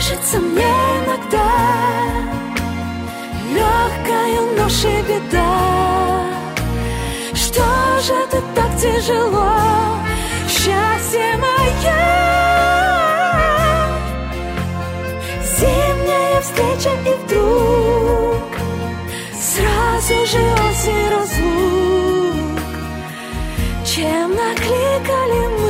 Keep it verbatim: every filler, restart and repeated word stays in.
Кажется мне иногда легкою ношей беда. Что же это так тяжело, счастье мое? Зимняя встреча и вдруг сразу же осень, разлук. Чем накликали мы